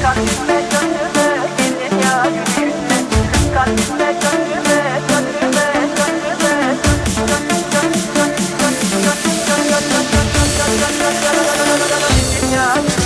Kalbime gönlüme girdin ya gülüşünle. Kalbime gönlüme gönlüme gönlüme girdin ya gülüşünle.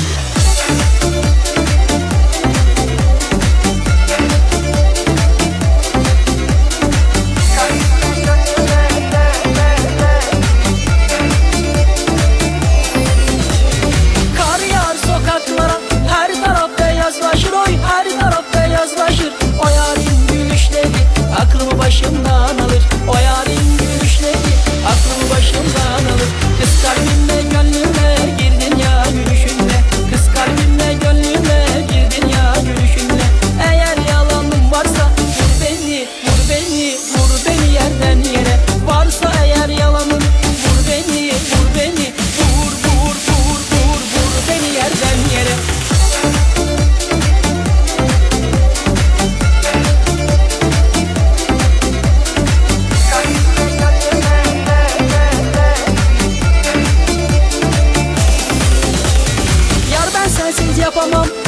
Aklımı başımdan alır, o yarın gülüşleri aklımı başımdan alır. Kız kalbimle gönlüme girdin ya gülüşünle. Kız kalbimle gönlüme girdin ya gülüşünle. Eğer yalanım varsa vur beni, vur beni, vur beni yerden yere. Varsa eğer yalanım vur beni, vur beni, vur vur vur vur vur beni yerden yere. Sensiz yapamam,